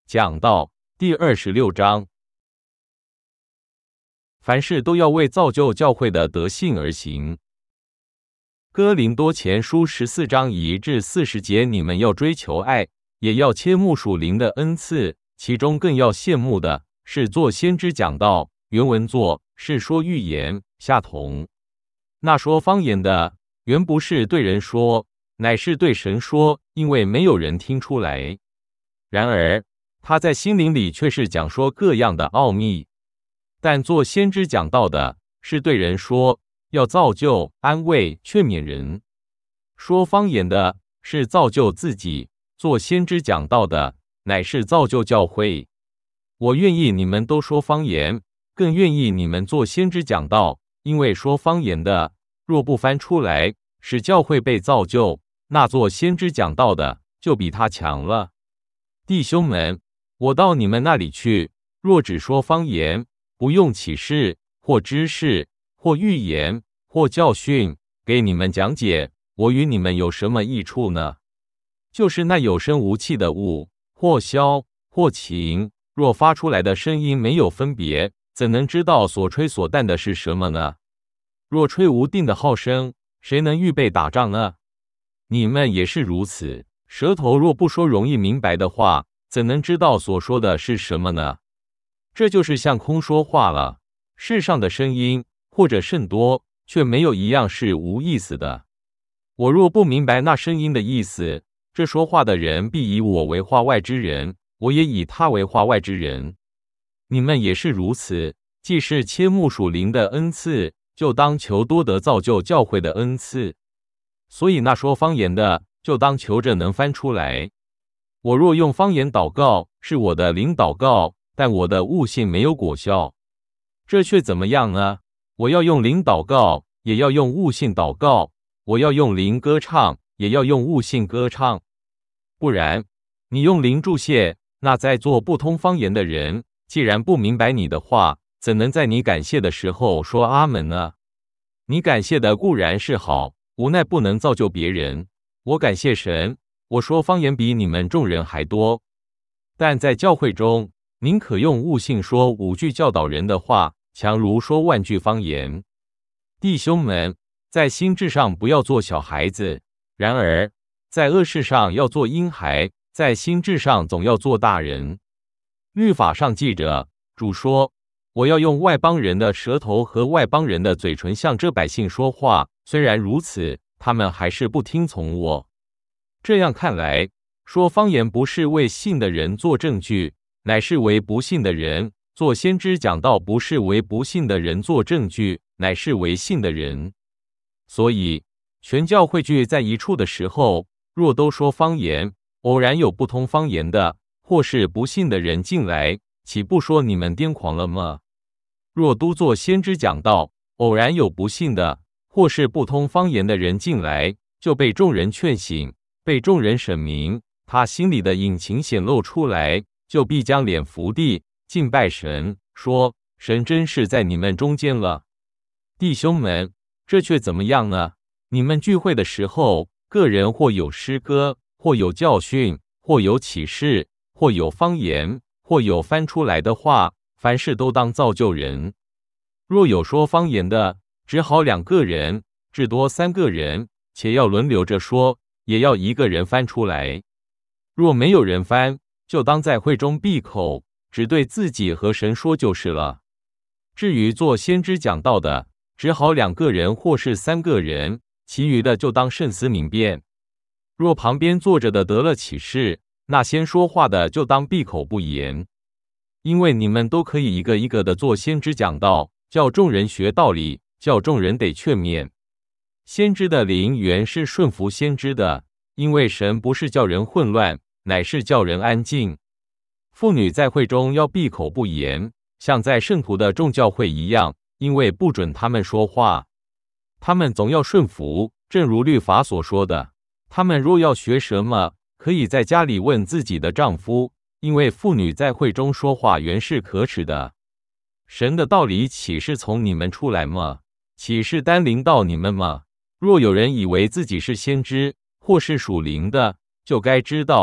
讲道第26章。凡事都要为造就教会的德性而行。哥林多前书14章1至40节，你们要追求爱，也要切慕属灵的恩赐，其中更要羡慕的是做先知讲道，原文作是说预言，下同。那说方言的，原不是对人说，乃是对神说，因为没有人听出来。然而他在心灵里却是讲说各样的奥秘。但做先知讲道的，是对人说，要造就、安慰、劝勉人；说方言的，是造就自己；做先知讲道的，乃是造就教会。我愿意你们都说方言，更愿意你们做先知讲道，因为说方言的，若不翻出来，使教会被造就，那做先知讲道的就比他强了。弟兄们，我到你们那里去，若只说方言，不用启示或知识或预言或教训给你们讲解，我与你们有什么益处呢？就是那有声无气的物，或箫或琴，若发出来的声音没有分别，怎能知道所吹所弹的是什么呢？若吹无定的号声，谁能预备打仗呢？你们也是如此。舌头若不说容易明白的话，怎能知道所说的是什么呢？这就是向空说话了。世上的声音或者甚多，却没有一样是无意思的。我若不明白那声音的意思，这说话的人必以我为话外之人，我也以他为话外之人。你们也是如此。既是切慕属灵的恩赐，就当求多得造就教会的恩赐。所以那说方言的，就当求着能翻出来。我若用方言祷告，是我的灵祷告，但我的悟性没有果效，这却怎么样呢？我要用灵祷告，也要用悟性祷告；我要用灵歌唱，也要用悟性歌唱。不然，你用灵祝谢，那在做不通方言的人，既然不明白你的话，怎能在你感谢的时候说阿门呢？你感谢的固然是好，无奈不能造就别人。我感谢神，我说方言比你们众人还多，但在教会中，宁可用悟性说5句教导人的话，强如说万句方言。弟兄们，在心智上不要做小孩子，然而在恶事上要做婴孩，在心智上总要做大人。律法上记着，主说，我要用外邦人的舌头和外邦人的嘴唇向这百姓说话，虽然如此，他们还是不听从我。这样看来，说方言不是为信的人做证据，乃是为不信的人；做先知讲道不是为不信的人做证据，乃是为信的人。所以全教会聚在一处的时候，若都说方言，偶然有不通方言的，或是不信的人进来，岂不说你们癫狂了吗？若都做先知讲道，偶然有不信的，或是不通方言的人进来，就被众人劝醒，被众人审明，他心里的隐情显露出来，就必将脸伏地，敬拜神，说，神真是在你们中间了。弟兄们，这却怎么样呢？你们聚会的时候，个人或有诗歌，或有教训，或有启示，或有方言，或有翻出来的话，凡事都当造就人。若有说方言的，只好2个人，至多3个人，且要轮流着说，也要1个人翻出来。若没有人翻，就当在会中闭口，只对自己和神说就是了。至于做先知讲道的，只好2个人或是3个人，其余的就当慎思明辨。若旁边坐着的得了启示，那先说话的就当闭口不言。因为你们都可以一个一个的做先知讲道，叫众人学道理，叫众人得劝勉。先知的灵原是顺服先知的，因为神不是叫人混乱，乃是叫人安静。妇女在会中要闭口不言，像在圣徒的众教会一样，因为不准他们说话。他们总要顺服，正如律法所说的。他们若要学什么，可以在家里问自己的丈夫，因为妇女在会中说话原是可耻的。神的道理岂是从你们出来吗？岂是单临到你们吗？若有人以为自己是先知，或是属灵的，就该知道，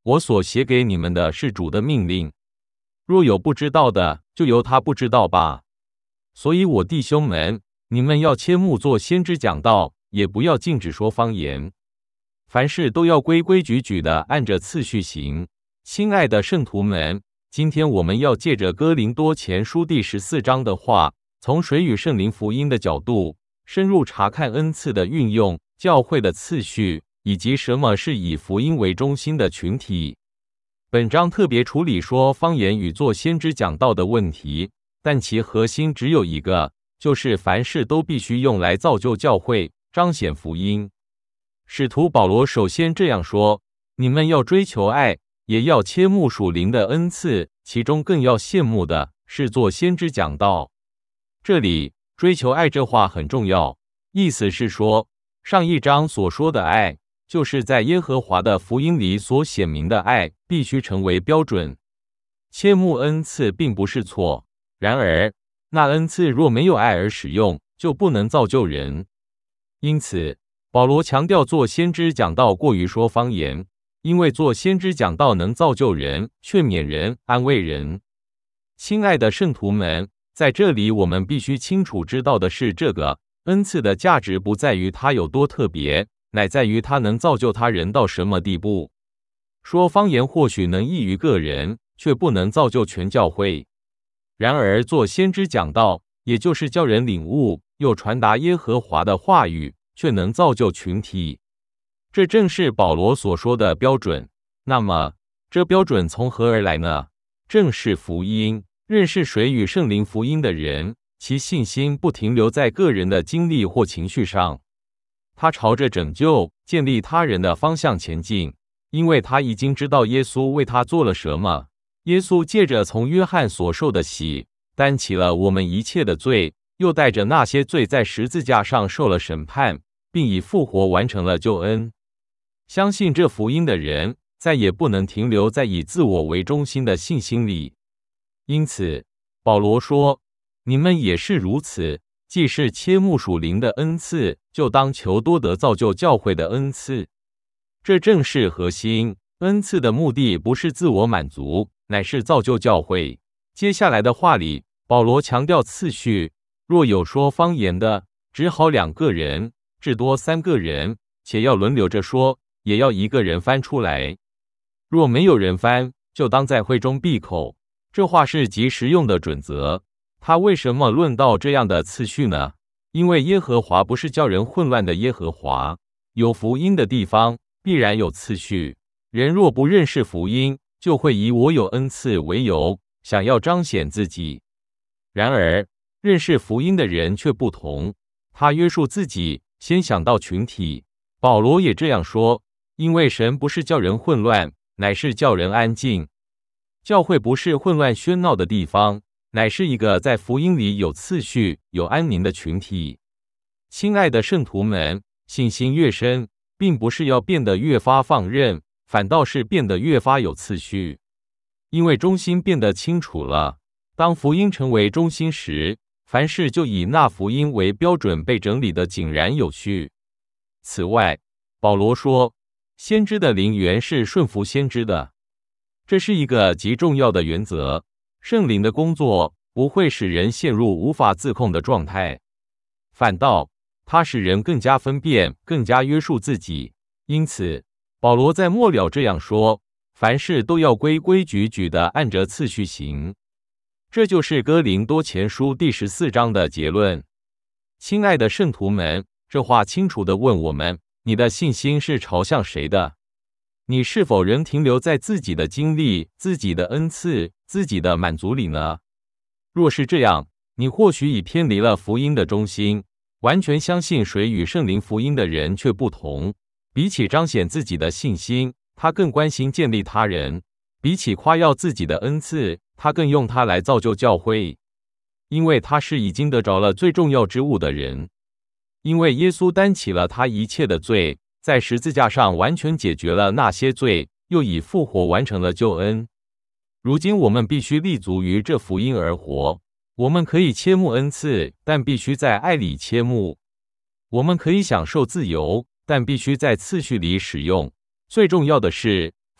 我所写给你们的是主的命令。若有不知道的，就由他不知道吧。所以我弟兄们，你们要切慕做先知讲道，也不要禁止说方言。凡事都要规规矩矩的按着次序行。亲爱的圣徒们，今天我们要借着哥林多前书第14章的话，从水与圣灵福音的角度，深入查看恩赐的运用、教会的次序，以及什么是以福音为中心的群体。本章特别处理说方言与做先知讲道的问题，但其核心只有一个，就是凡事都必须用来造就教会，彰显福音。使徒保罗首先这样说：你们要追求爱，也要切慕属灵的恩赐，其中更要羡慕的是做先知讲道。这里追求爱这话很重要，意思是说，上一章所说的爱，就是在耶和华的福音里所显明的爱，必须成为标准。切慕恩赐并不是错，然而那恩赐若没有爱而使用，就不能造就人。因此保罗强调做先知讲道过于说方言，因为做先知讲道能造就人、劝勉人、安慰人。亲爱的圣徒们，在这里我们必须清楚知道的是，这个恩赐的价值不在于它有多特别，乃在于它能造就他人到什么地步。说方言或许能益于个人，却不能造就全教会。然而做先知讲道，也就是叫人领悟又传达耶和华的话语，却能造就群体。这正是保罗所说的标准。那么这标准从何而来呢？正是福音。认识水与圣灵福音的人，其信心不停留在个人的经历或情绪上，他朝着拯救、建立他人的方向前进，因为他已经知道耶稣为他做了什么。耶稣借着从约翰所受的洗，担起了我们一切的罪，又带着那些罪在十字架上受了审判，并以复活完成了救恩。相信这福音的人，再也不能停留在以自我为中心的信心里。因此保罗说，你们也是如此，既是切慕属灵的恩赐，就当求多得造就教会的恩赐。这正是核心。恩赐的目的不是自我满足，乃是造就教会。接下来的话里，保罗强调次序，若有说方言的，只好2个人，至多3个人，且要轮流着说，也要1个人翻出来。若没有人翻，就当在会中闭口。这话是极实用的准则。他为什么论到这样的次序呢？因为耶和华不是叫人混乱的耶和华，有福音的地方必然有次序。人若不认识福音，就会以我有恩赐为由，想要彰显自己。然而认识福音的人却不同，他约束自己，先想到群体。保罗也这样说，因为神不是叫人混乱，乃是叫人安静。教会不是混乱喧闹的地方，乃是一个在福音里有次序、有安宁的群体。亲爱的圣徒们，信心越深，并不是要变得越发放任，反倒是变得越发有次序。因为中心变得清楚了，当福音成为中心时，凡事就以那福音为标准，被整理得井然有序。此外，保罗说，先知的灵原是顺服先知的。这是一个极重要的原则。圣灵的工作不会使人陷入无法自控的状态，反倒它使人更加分辨，更加约束自己。因此保罗在末了这样说，凡事都要规规矩矩地按着次序行。这就是哥林多前书第14章的结论。亲爱的圣徒们，这话清楚地问我们，你的信心是朝向谁的？你是否仍停留在自己的经历、自己的恩赐、自己的满足里呢？若是这样，你或许已偏离了福音的中心。完全相信水与圣灵福音的人却不同，比起彰显自己的信心，他更关心建立他人；比起夸耀自己的恩赐，他更用它来造就教会。因为他是已经得着了最重要之物的人，因为耶稣担起了他一切的罪，在十字架上完全解决了那些罪，又以复活完成了救恩。如今我们必须立足于这福音而活。我们可以切慕恩赐，但必须在爱里切慕。我们可以享受自由，但必须在次序里使用。最重要的是，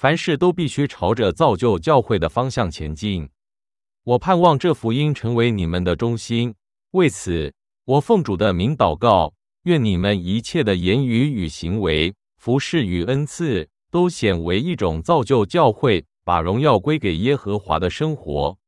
凡事都必须朝着造就教会的方向前进。我盼望这福音成为你们的中心。为此，我奉主的名祷告，愿你们一切的言语与行为、服事与恩赐，都显为一种造就教会，把荣耀归给耶和华的生活。